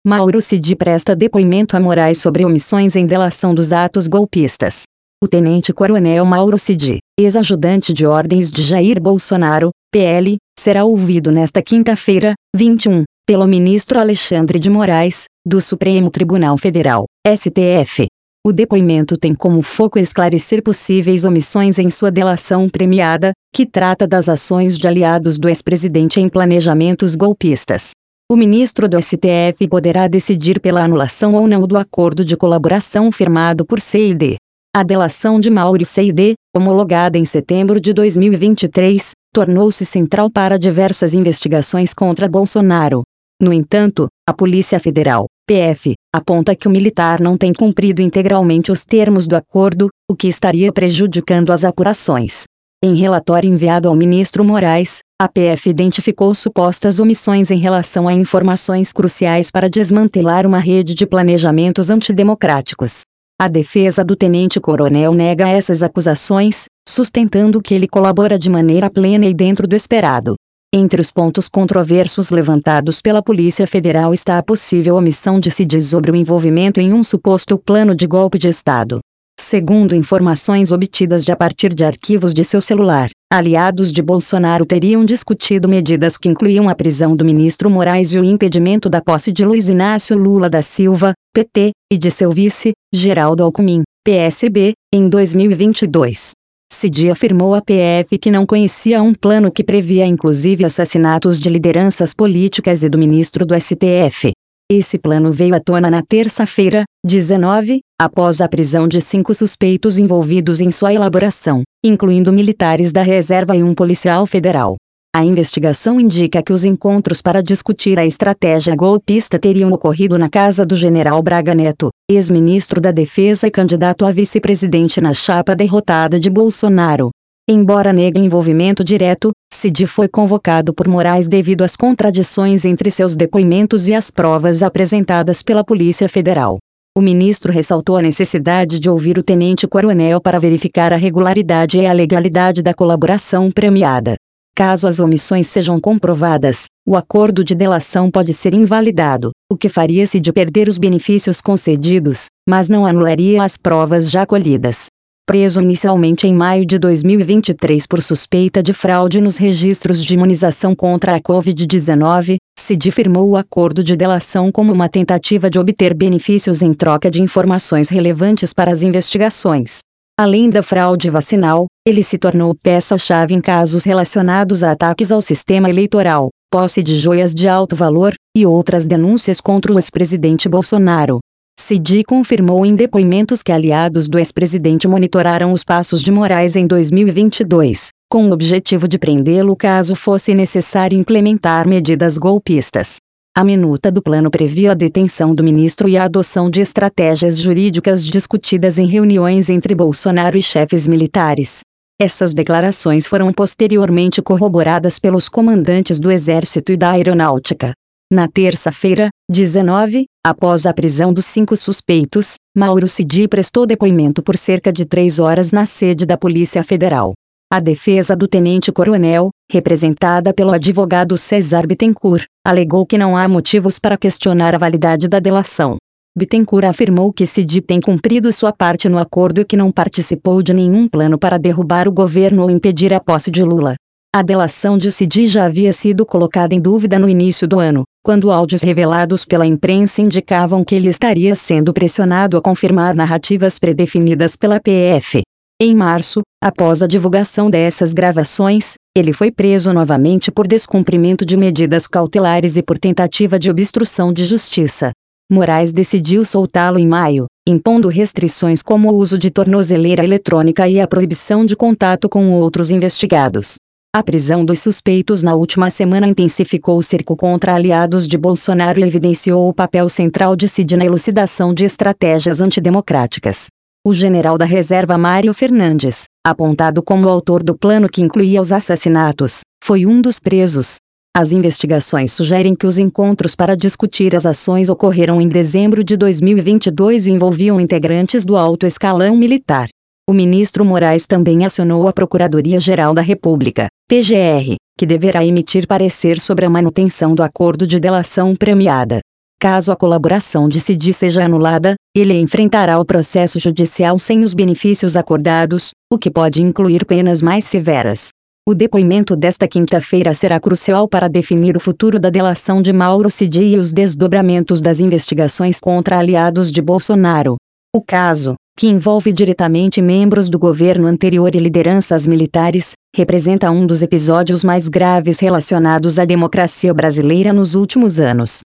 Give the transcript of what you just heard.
Mauro Cid presta depoimento a Moraes sobre omissões em delação dos atos golpistas. O tenente-coronel Mauro Cid, ex-ajudante de ordens de Jair Bolsonaro, PL, será ouvido nesta quinta-feira, 21, pelo ministro Alexandre de Moraes, do Supremo Tribunal Federal, STF. O depoimento tem como foco esclarecer possíveis omissões em sua delação premiada, que trata das ações de aliados do ex-presidente em planejamentos golpistas. O ministro do STF poderá decidir pela anulação ou não do acordo de colaboração firmado por CID. A delação de Mauro Cid, homologada em setembro de 2023, tornou-se central para diversas investigações contra Bolsonaro. No entanto, a Polícia Federal, PF, aponta que o militar não tem cumprido integralmente os termos do acordo, o que estaria prejudicando as apurações. Em relatório enviado ao ministro Moraes, a PF identificou supostas omissões em relação a informações cruciais para desmantelar uma rede de planejamentos antidemocráticos. A defesa do tenente-coronel nega essas acusações, sustentando que ele colabora de maneira plena e dentro do esperado. Entre os pontos controversos levantados pela Polícia Federal está a possível omissão de Cid sobre o envolvimento em um suposto plano de golpe de Estado. Segundo informações obtidas a partir de arquivos de seu celular, aliados de Bolsonaro teriam discutido medidas que incluíam a prisão do ministro Moraes e o impedimento da posse de Luiz Inácio Lula da Silva, PT, e de seu vice, Geraldo Alckmin, PSB, em 2022. Cid afirmou à PF que não conhecia um plano que previa inclusive assassinatos de lideranças políticas e do ministro do STF. Esse plano veio à tona na terça-feira, 19, após a prisão de 5 suspeitos envolvidos em sua elaboração, incluindo militares da reserva e um policial federal. A investigação indica que os encontros para discutir a estratégia golpista teriam ocorrido na casa do general Braga Neto, ex-ministro da Defesa e candidato a vice-presidente na chapa derrotada de Bolsonaro. Embora negue envolvimento direto, Cid foi convocado por Moraes devido às contradições entre seus depoimentos e as provas apresentadas pela Polícia Federal. O ministro ressaltou a necessidade de ouvir o tenente-coronel para verificar a regularidade e a legalidade da colaboração premiada. Caso as omissões sejam comprovadas, o acordo de delação pode ser invalidado, o que faria Cid perder os benefícios concedidos, mas não anularia as provas já colhidas. Preso inicialmente em maio de 2023 por suspeita de fraude nos registros de imunização contra a Covid-19, Cid firmou o acordo de delação como uma tentativa de obter benefícios em troca de informações relevantes para as investigações. Além da fraude vacinal, ele se tornou peça-chave em casos relacionados a ataques ao sistema eleitoral, posse de joias de alto valor, e outras denúncias contra o ex-presidente Bolsonaro. Cid confirmou em depoimentos que aliados do ex-presidente monitoraram os passos de Moraes em 2022, com o objetivo de prendê-lo caso fosse necessário implementar medidas golpistas. A minuta do plano previa a detenção do ministro e a adoção de estratégias jurídicas discutidas em reuniões entre Bolsonaro e chefes militares. Essas declarações foram posteriormente corroboradas pelos comandantes do Exército e da Aeronáutica. Na terça-feira, 19, após a prisão dos 5 suspeitos, Mauro Cid prestou depoimento por cerca de 3 horas na sede da Polícia Federal. A defesa do tenente-coronel, representada pelo advogado César Bittencourt, alegou que não há motivos para questionar a validade da delação. Bittencourt afirmou que Cid tem cumprido sua parte no acordo e que não participou de nenhum plano para derrubar o governo ou impedir a posse de Lula. A delação de Cid já havia sido colocada em dúvida no início do ano, quando áudios revelados pela imprensa indicavam que ele estaria sendo pressionado a confirmar narrativas predefinidas pela PF. Em março, após a divulgação dessas gravações, ele foi preso novamente por descumprimento de medidas cautelares e por tentativa de obstrução de justiça. Moraes decidiu soltá-lo em maio, impondo restrições como o uso de tornozeleira eletrônica e a proibição de contato com outros investigados. A prisão dos suspeitos na última semana intensificou o cerco contra aliados de Bolsonaro e evidenciou o papel central de Cid na elucidação de estratégias antidemocráticas. O general da reserva Mário Fernandes, apontado como autor do plano que incluía os assassinatos, foi um dos presos. As investigações sugerem que os encontros para discutir as ações ocorreram em dezembro de 2022 e envolviam integrantes do alto escalão militar. O ministro Moraes também acionou a Procuradoria-Geral da República, PGR, que deverá emitir parecer sobre a manutenção do acordo de delação premiada. Caso a colaboração de Cid seja anulada, ele enfrentará o processo judicial sem os benefícios acordados, o que pode incluir penas mais severas. O depoimento desta quinta-feira será crucial para definir o futuro da delação de Mauro Cid e os desdobramentos das investigações contra aliados de Bolsonaro. O caso, que envolve diretamente membros do governo anterior e lideranças militares, representa um dos episódios mais graves relacionados à democracia brasileira nos últimos anos.